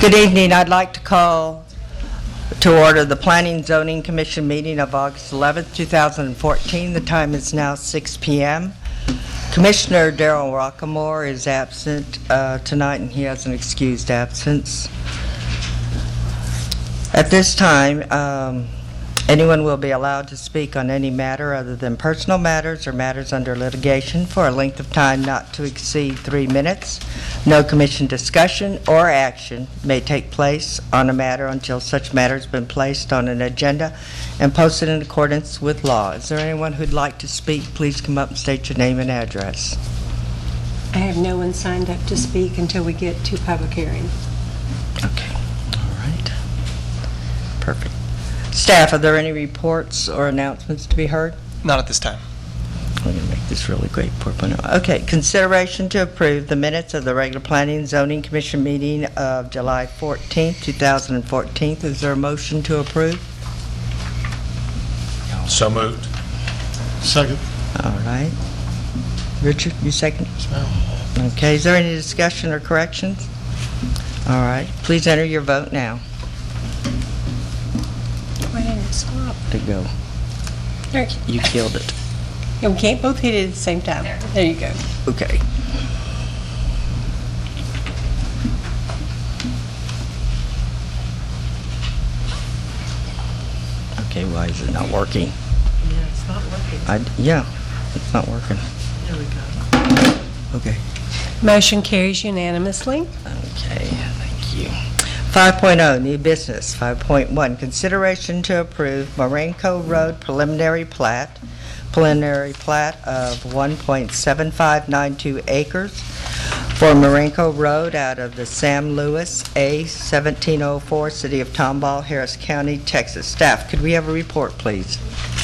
Good evening. I'd like to call to order the Planning and Zoning Commission meeting of August 11th, 2014. The time is now 6 p.m. Commissioner Darrell Rockamore is absent tonight, and he has an excused absence. At this time, anyone will be allowed to speak on any matter other than personal matters or matters under litigation for a length of time not to exceed 3 minutes. No commission discussion or action may take place on a matter until such matter has been placed on an agenda and posted in accordance with law. Is there anyone who'd like to speak? Please come up and state your name and address. I have no one signed up to speak until we get to public hearing. Okay. All right. Perfect. Staff, are there any reports or announcements to be heard? Not at this time. I'm going to make this really great. Okay, consideration to approve the minutes of the regular Planning and Zoning Commission meeting of July 14th, 2014. Is there a motion to approve? So moved. Second. All right. Richard, you second? Okay, is there any discussion or corrections? All right, please enter your vote now. Why didn't it stop? To go. There. You killed it. We can't both hit it at the same time. There you go. Okay. Okay, why is it not working? Yeah, it's not working. Yeah, it's not working. There we go. Okay. Motion carries unanimously. Okay, thank you. 5.0, new business. 5.1, consideration to approve Marenco Road preliminary plat of 1.7592 acres for Marenco Road out of the Sam Lewis A 1704, City of Tomball, Harris County, Texas. Staff, could we have a report, please?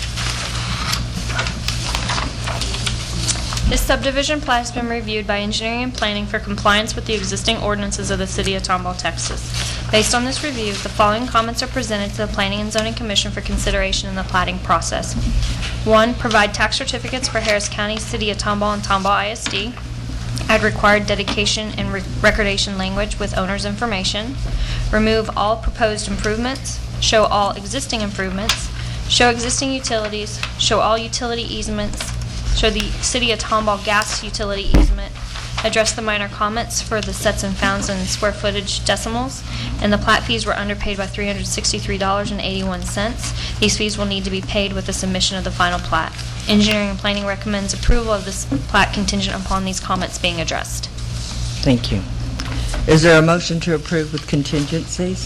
This subdivision plat has been reviewed by engineering and planning for compliance with the existing ordinances of the City of Tomball, Texas. Based on this review, the following comments are presented to the Planning and Zoning Commission for consideration in the platting process. 1. Provide tax certificates for Harris County, City of Tomball, and Tomball ISD. Add required dedication and recordation language with owner's information. Remove all proposed improvements. Show all existing improvements. Show existing utilities. Show all utility easements. Show the City of Tomball gas utility easement. Address the minor comments for the sets and founds and square footage decimals. And the plat fees were underpaid by $363.81. These fees will need to be paid with the submission of the final plat. Engineering and planning recommends approval of this plat contingent upon these comments being addressed. Thank you. Is there a motion to approve with contingencies?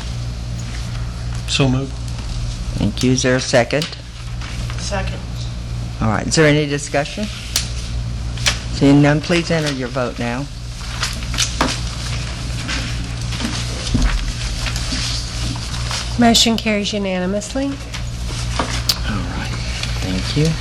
So moved. Thank you. Is there a second? Second. All right. Is there any discussion? Seeing none, please enter your vote now. Motion carries unanimously. All right. Thank you.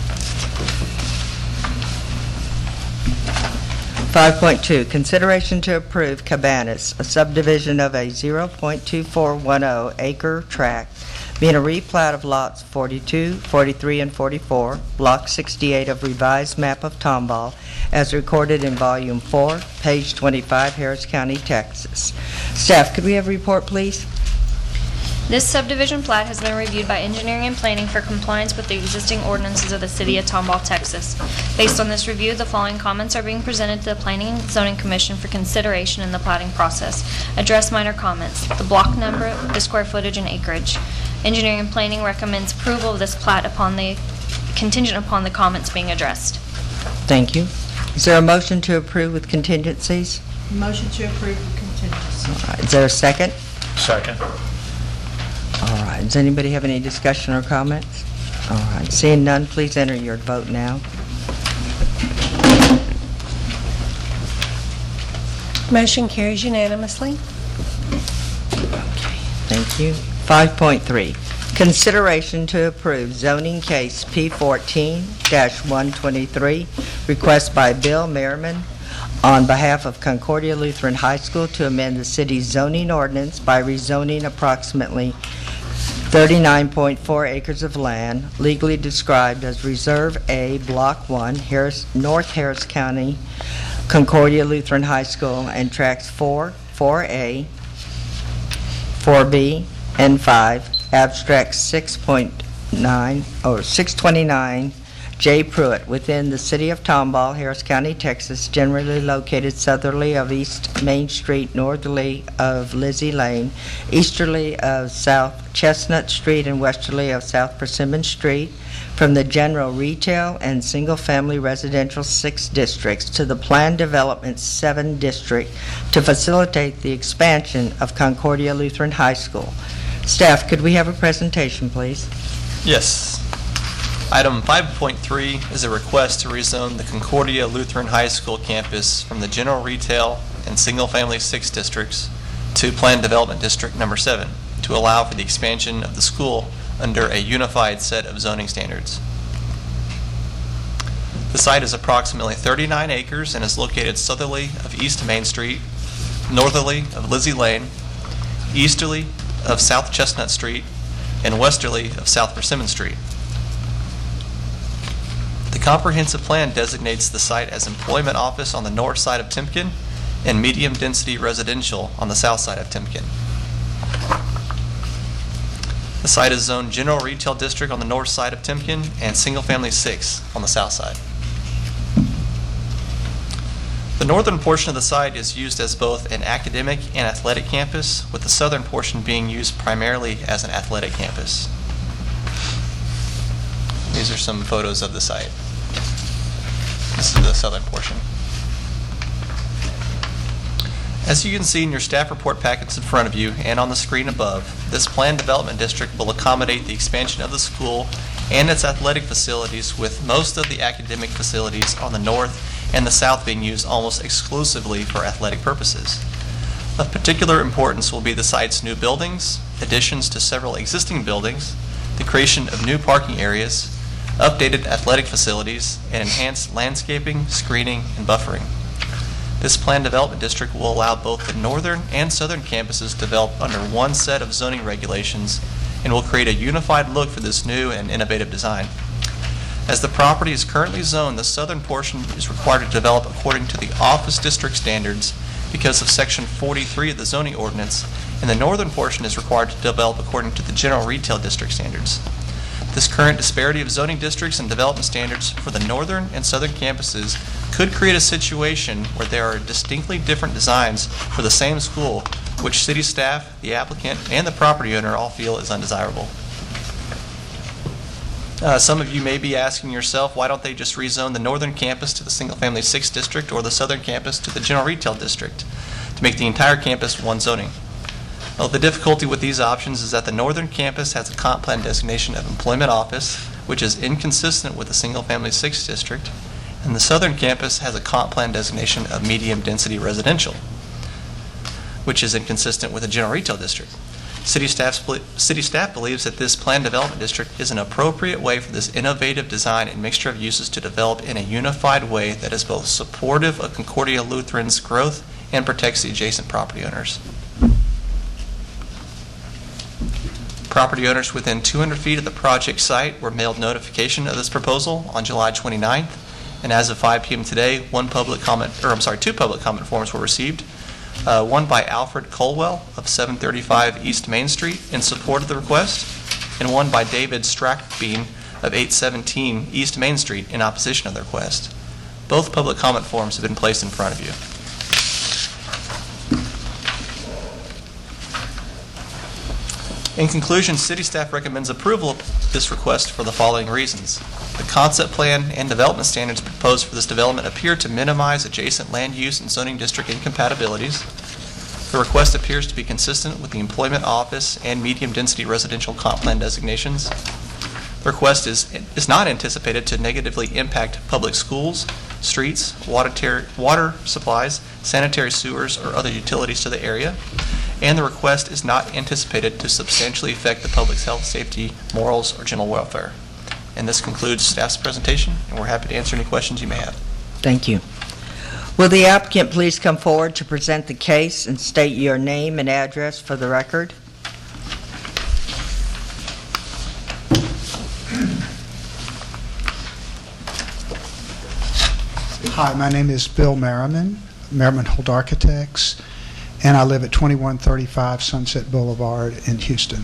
5.2, consideration to approve Cabanas, a subdivision of a 0.2410 acre tract, being a replat of lots 42, 43, and 44, block 68 of revised map of Tomball, as recorded in volume 4, page 25, Harris County, Texas. Staff, could we have a report, please? This subdivision plat has been reviewed by engineering and planning for compliance with the existing ordinances of the City of Tomball, Texas. Based on this review, the following comments are being presented to the Planning and Zoning Commission for consideration in the platting process. Address minor comments, the block number, the square footage, and acreage. Engineering and planning recommends approval of this plat contingent upon the comments being addressed. Thank you. Is there a motion to approve with contingencies? Motion to approve the contingency. All right. Is there a second? Second. All right. Does anybody have any discussion or comments? All right. Seeing none, please enter your vote now. Motion carries unanimously. Okay. Thank you. 5.3, consideration to approve zoning case P14-123, request by Bill Merriman on behalf of Concordia Lutheran High School to amend the city's zoning ordinance by rezoning approximately 39.4 acres of land legally described as Reserve A, Block 1, North Harris County, Concordia Lutheran High School, and Tracts 4, 4A, 4B, and 5, Abstract 6.9, or 629, J. Pruitt, within the city of Tomball, Harris County, Texas, generally located southerly of East Main Street, northerly of Lizzie Lane, easterly of South Chestnut Street, and westerly of South Persimmon Street, from the general retail and single-family residential 6 districts to the planned development 7 district to facilitate the expansion of Concordia Lutheran High School. Staff, could we have a presentation, please? Yes. Item 5.3 is a request to rezone the Concordia Lutheran High School campus from the general retail and single-family 6 districts to Planned Development District Number 7 to allow for the expansion of the school under a unified set of zoning standards. The site is approximately 39 acres and is located southerly of East Main Street, northerly of Lizzie Lane, easterly of South Chestnut Street, and westerly of South Persimmon Street. The comprehensive plan designates the site as employment office on the north side of Timken and medium-density residential on the south side of Timken. The site is zoned general retail district on the north side of Timken and single-family 6 on the south side. The northern portion of the site is used as both an academic and athletic campus, with the southern portion being used primarily as an athletic campus. These are some photos of the site. This is the southern portion. As you can see in your staff report packets in front of you and on the screen above, this planned development district will accommodate the expansion of the school and its athletic facilities, with most of the academic facilities on the north and the south being used almost exclusively for athletic purposes. Of particular importance will be the site's new buildings, additions to several existing buildings, the creation of new parking areas, updated athletic facilities, and enhanced landscaping, screening, and buffering. This planned development district will allow both the northern and southern campuses to develop under one set of zoning regulations and will create a unified look for this new and innovative design. As the property is currently zoned, the southern portion is required to develop according to the office district standards because of Section 43 of the zoning ordinance, and the northern portion is required to develop according to the general retail district standards. This current disparity of zoning districts and development standards for the northern and southern campuses could create a situation where there are distinctly different designs for the same school, which city staff, the applicant, and the property owner all feel is undesirable. Some of you may be asking yourself, why don't they just rezone the northern campus to the single-family 6 district or the southern campus to the general retail district to make the entire campus one zoning? Well, the difficulty with these options is that the northern campus has a comp plan designation of employment office, which is inconsistent with the single-family 6 district, and the southern campus has a comp plan designation of medium-density residential, which is inconsistent with the general retail district. City staff believes that this planned development district is an appropriate way for this innovative design and mixture of uses to develop in a unified way that is both supportive of Concordia Lutheran's growth and protects the adjacent property owners. Property owners within 200 feet of the project site were mailed notification of this proposal on July 29th, and as of 5 p.m. today, two public comment forms were received. One by Alfred Colwell of 735 East Main Street in support of the request, and one by David Strackbean of 817 East Main Street in opposition of the request. Both public comment forms have been placed in front of you. In conclusion, city staff recommends approval of this request for the following reasons. The concept plan and development standards proposed for this development appear to minimize adjacent land use and zoning district incompatibilities. The request appears to be consistent with the employment office and medium-density residential comp plan designations. The request is not anticipated to negatively impact public schools, streets, water supplies, sanitary sewers, or other utilities to the area. And the request is not anticipated to substantially affect the public's health, safety, morals, or general welfare. And this concludes staff's presentation, and we're happy to answer any questions you may have. Thank you. Will the applicant please come forward to present the case and state your name and address for the record? Hi, my name is Bill Merriman, Merriman Holt Architects, and I live at 2135 Sunset Boulevard in Houston.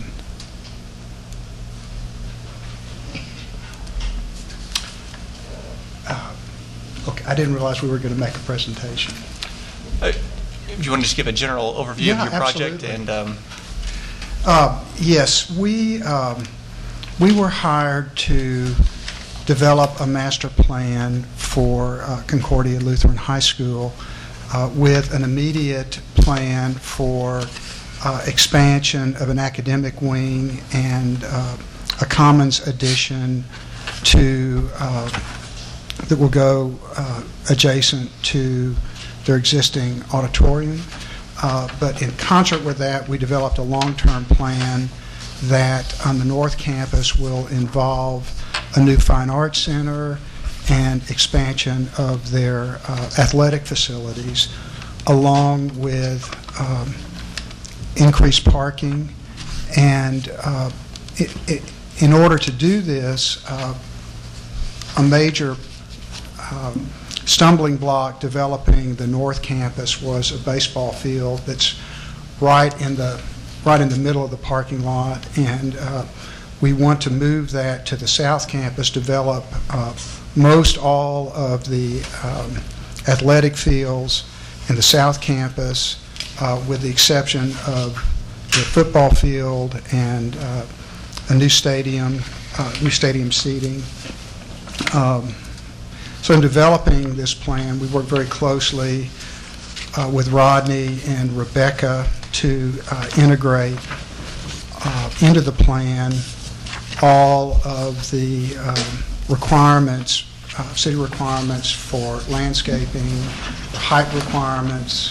Okay, I didn't realize we were going to make a presentation. If you want to just give a general overview Yeah, of your project absolutely. and Yes, we were hired to develop a master plan for Concordia Lutheran High School with an immediate plan for expansion of an academic wing and a commons addition to that will go adjacent to their existing auditorium. But in concert with that, we developed a long-term plan that on the North Campus will involve a new fine arts center and expansion of their athletic facilities, along with increased parking. And in order to do this, a major stumbling block developing the North Campus was a baseball field that's right in the middle of the parking lot, and we want to move that to the South Campus, develop most all of the athletic fields in the South Campus, with the exception of the football field and a new stadium seating. So in developing this plan, we worked very closely with Rodney and Rebecca to integrate into the plan all of the requirements, city requirements for landscaping, height requirements,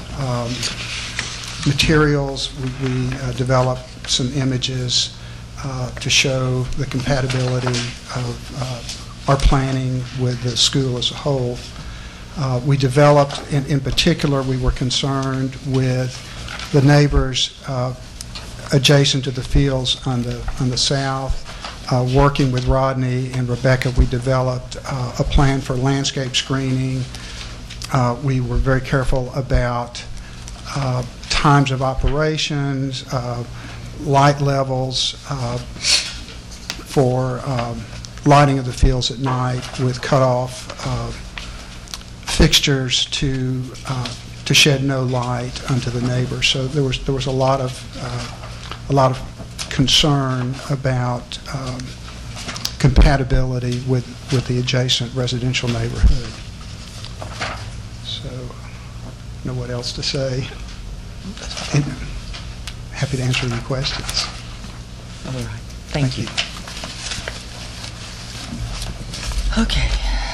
materials. We developed some images to show the compatibility of our planning with the school as a whole. We developed, in particular, we were concerned with the neighbors adjacent to the fields on the south. Working with Rodney and Rebecca, we developed a plan for landscape screening. We were very careful about times of operations, light levels for lighting of the fields at night with cutoff fixtures to shed no light onto the neighbors. So there was a lot of concern about compatibility with the adjacent residential neighborhood. So I don't know what else to say. And happy to answer any questions. All right. Thank you. Okay.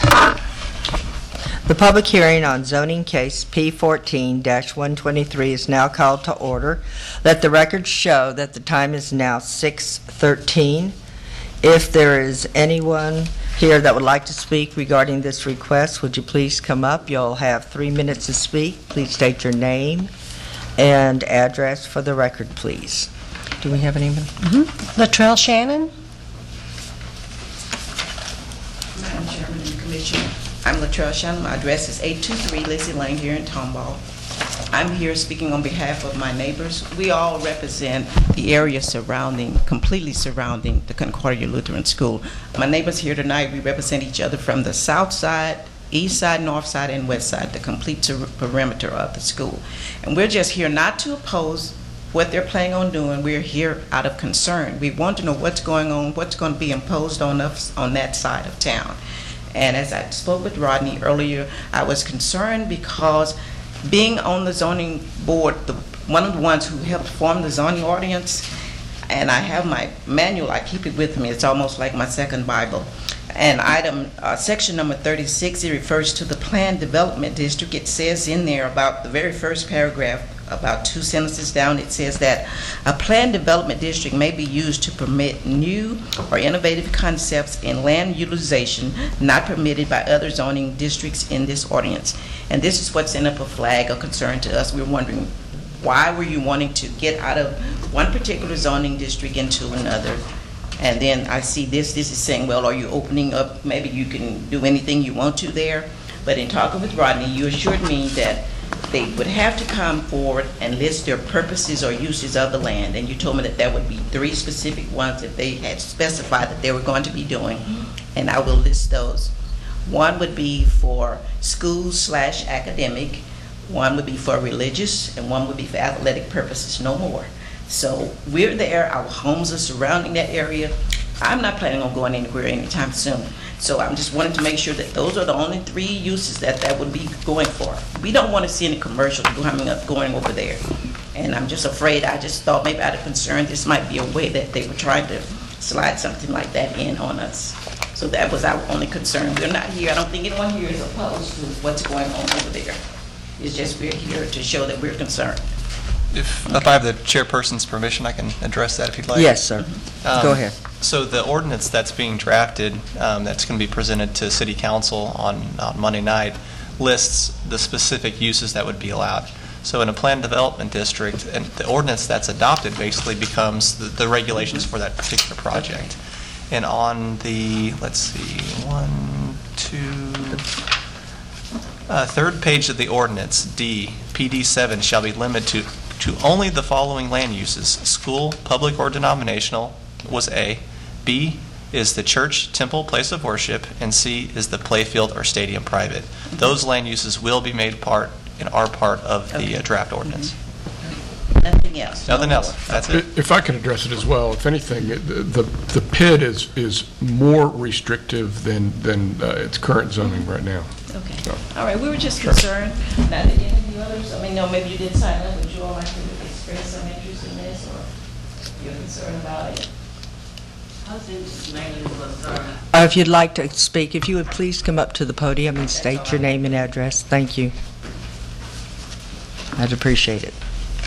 The public hearing on zoning case P14-123 is now called to order. Let the records show that the time is now 6:13. If there is anyone here that would like to speak regarding this request, would you please come up? You'll have 3 minutes to speak. Please state your name and address for the record, please. Do we have anyone? Latrell Shannon? Madam Chairman and Commission, I'm Latrell Shannon. My address is 823 Lacey Lane here in Tomball. I'm here speaking on behalf of my neighbors. We all represent the area completely surrounding the Concordia Lutheran School. My neighbors here tonight, we represent each other from the south side, east side, north side, and west side, the complete perimeter of the school. And we're just here not to oppose what they're planning on doing. We're here out of concern. We want to know what's going on, what's going to be imposed on us on that side of town. And as I spoke with Rodney earlier, I was concerned because being on the zoning board, one of the ones who helped form the zoning ordinance, and I have my manual, I keep it with me, it's almost like my second Bible. And section number 36, it refers to the planned development district. It says in there about the very first paragraph, about 2 sentences down, it says that a planned development district may be used to permit new or innovative concepts in land utilization not permitted by other zoning districts in this ordinance. And this is what sent up a flag of concern to us. We're wondering, why were you wanting to get out of one particular zoning district into another? And then I see this is saying, well, are you opening up, maybe you can do anything you want to there? But in talking with Rodney, you assured me that they would have to come forward and list their purposes or uses of the land. And you told me that there would be 3 specific ones that they had specified that they were going to be doing, and I will list those. One would be for school/academic, one would be for religious, and one would be for athletic purposes, no more. So we're there, our homes are surrounding that area. I'm not planning on going anywhere anytime soon. So I'm just wanting to make sure that those are the only 3 uses that would be going for. We don't want to see any commercials going over there. And I'm just afraid, I just thought maybe out of concern, this might be a way that they were trying to slide something like that in on us. So that was our only concern. We're not here, I don't think anyone here is opposed to what's going on over there. It's just we're here to show that we're concerned. If I have the chairperson's permission, I can address that if you'd like. Yes, sir. Go ahead. So the ordinance that's being drafted, that's going to be presented to City Council on Monday night, lists the specific uses that would be allowed. So in a planned development district, and the ordinance that's adopted basically becomes the regulations for that particular project. And on the, let's see, 3rd page of the ordinance, D, PD7 shall be limited to only the following land uses: school, public or denominational was A, B is the church, temple, place of worship, and C is the playfield or stadium private. Those land uses will be made part and are part of the draft ordinance. Nothing else? Nothing else. That's it. If I could address it as well, if anything, the PID is more restrictive than its current zoning right now. Okay. So. All right, we were just concerned. Now, did any of you others, I mean, no, maybe you didn't sign up, would you all like to express some interest in this, or you're concerned about it? If you'd like to speak, if you would please come up to the podium and state your name and address. Thank you. I'd appreciate it.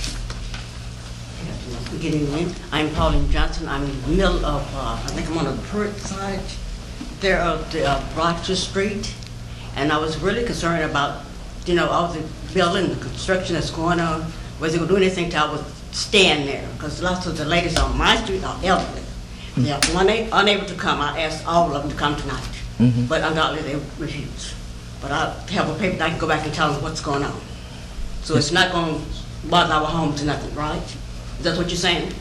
Good evening. I'm Pauline Johnson. I'm in the middle of, I think I'm on the Pruitt side there of the Broxton Street. And I was really concerned about, all the building, the construction that's going on. Was they going to do anything till I was staying there? Because lots of the ladies on my street are elderly. They're unable to come. I asked all of them to come tonight. But undoubtedly they refuse. But I have a paper that I can go back and tell them what's going on. So it's not going to bother our homes or nothing, right? Is that what you're saying?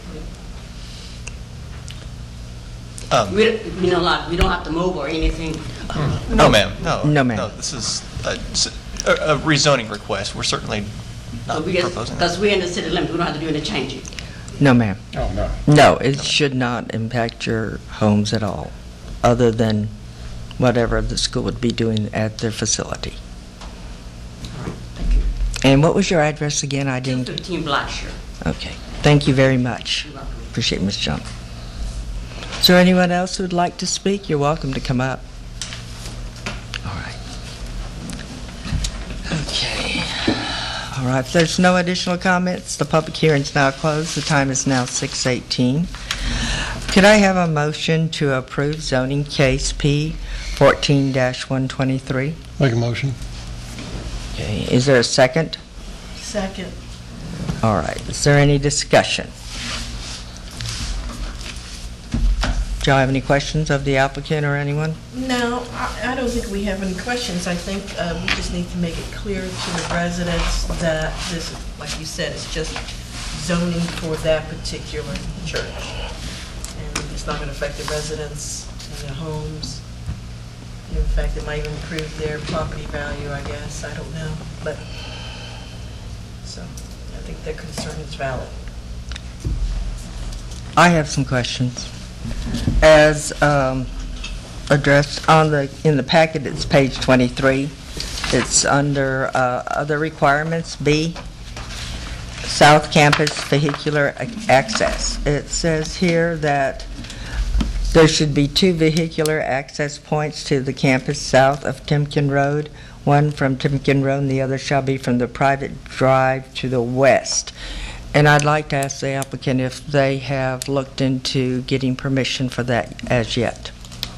We don't have to move or anything. No, ma'am. No, ma'am. No, this is a rezoning request. We're certainly not proposing that. Because we're in the city limits, we don't have to do any changing. No, ma'am. Oh, no. No, it should not impact your homes at all, other than whatever the school would be doing at their facility. Thank you. And what was your address again? I didn't. 215 Blackshear. Okay. Thank you very much. You're welcome. Appreciate it, Ms. Johnson. Is there anyone else who would like to speak? You're welcome to come up. All right. Okay. All right. If there's no additional comments, the public hearing's now closed. The time is now 6:18. Could I have a motion to approve zoning case P 14-123? Make a motion. Okay. Is there a second? Second. All right. Is there any discussion? Do y'all have any questions of the applicant or anyone? No, I don't think we have any questions. I think we just need to make it clear to the residents that this, like you said, it's just zoning for that particular church. And it's not going to affect the residents and their homes. In fact, it might even improve their property value, I guess. I don't know. But, so, I think their concern is valid. I have some questions. As addressed in the packet, it's page 23. It's under other requirements, B, South Campus vehicular access. It says here that there should be 2 vehicular access points to the campus south of Timken Road, one from Timken Road and the other shall be from the private drive to the west. And I'd like to ask the applicant if they have looked into getting permission for that as yet.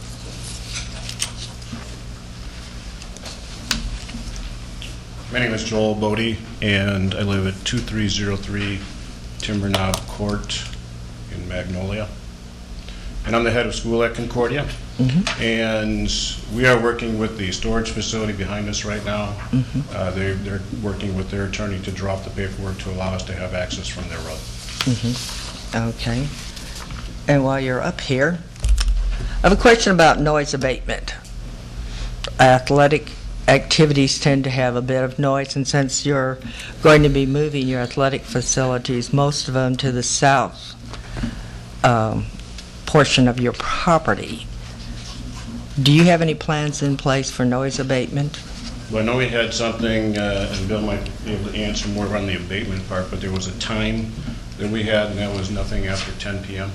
My name is Joel Bodie, and I live at 2303 Timber Knob Court in Magnolia. and I'm the head of school at Concordia. And we are working with the storage facility behind us right now. They're working with their attorney to draw up the paperwork to allow us to have access from their road. Okay. And while you're up here, I have a question about noise abatement. Athletic activities tend to have a bit of noise, and since you're going to be moving your athletic facilities, most of them to the south portion of your property, do you have any plans in place for noise abatement? Well, I know we had something, and Bill might be able to answer more on the abatement part, but there was a time that we had, and that was nothing after 10 p.m.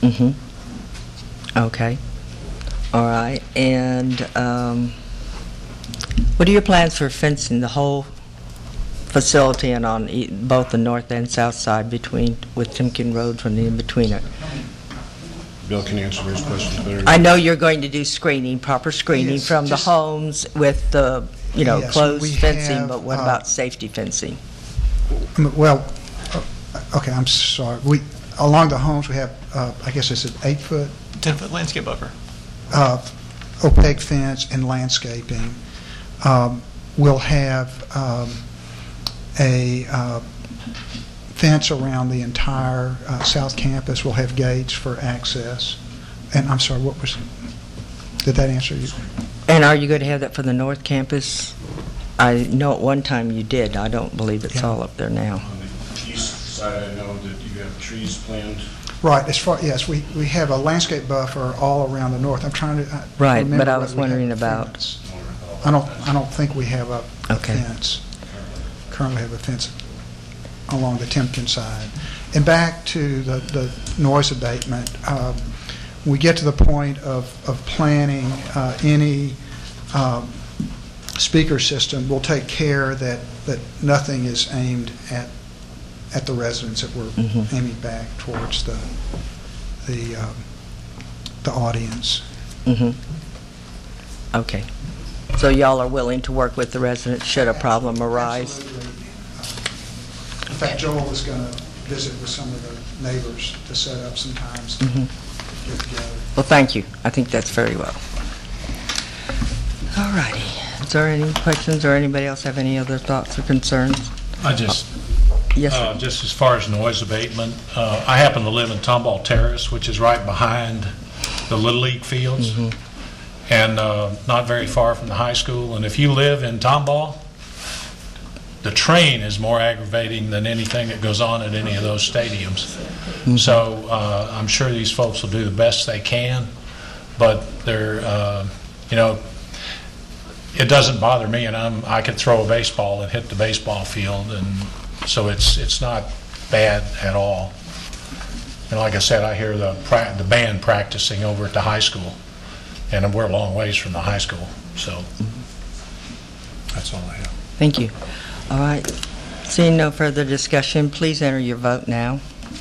Okay. All right. And what are your plans for fencing the whole facility and on both the north and south side with Timken Road from the in-between it? Bill can answer those questions better. I know you're going to do screening, proper screening Yes, from the just- homes with the, Yes, closed we fencing, have, but what about safety fencing? Well, okay, I'm sorry. Along the homes, we have, I guess it's an 8-foot 10-foot landscape buffer. opaque fence and landscaping. We'll have a fence around the entire South Campus. We'll have gates for access. And I'm sorry, did that answer you? And are you going to have that for the North Campus? I know at one time you did. I don't believe it's all up there now. On the east side, I know that you have trees planned. Right, yes, we have a landscape buffer all around the north. I'm trying to Right, remember but I whether was we have wondering a about... fence. I don't think we have a Okay. fence. Currently have a fence along the Timken side. And back to the noise abatement, we get to the point of planning any speaker system. We'll take care that nothing is aimed at the residents, that we're aiming back towards the audience. Okay. So y'all are willing to work with the residents should a problem arise? Absolutely. In fact, Joel is going to visit with some of the neighbors to set up some times to get together. Well, thank you. I think that's very well. All righty. Is there any questions or anybody else have any other thoughts or concerns? Yes, sir. Just as far as noise abatement, I happen to live in Tomball Terrace, which is right behind the Little League fields, and not very far from the high school. And if you live in Tomball, the train is more aggravating than anything that goes on at any of those stadiums. So I'm sure these folks will do the best they can, but they're, it doesn't bother me, and I could throw a baseball and hit the baseball field, and so it's not bad at all. And like I said, I hear the band practicing over at the high school, and we're a long ways from the high school, so that's all I have. Thank you. All right. Seeing no further discussion, please enter your vote now.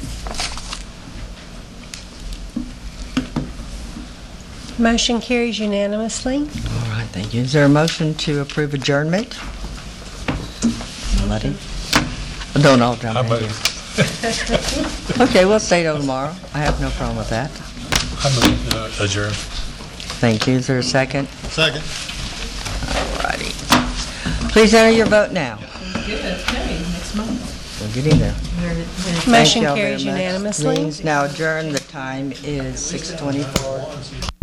Motion carries unanimously. All right, thank you. Is there a motion to approve adjournment? Somebody? Don't all jump in here. Okay, we'll stay till tomorrow. I have no problem with that. I move adjourn. Thank you. Is there a second? Second. All righty. Please enter your vote now. Okay, next month. We're getting there. Motion Thank y'all very carries much. unanimously. Meeting's now adjourned. The time is 6:24.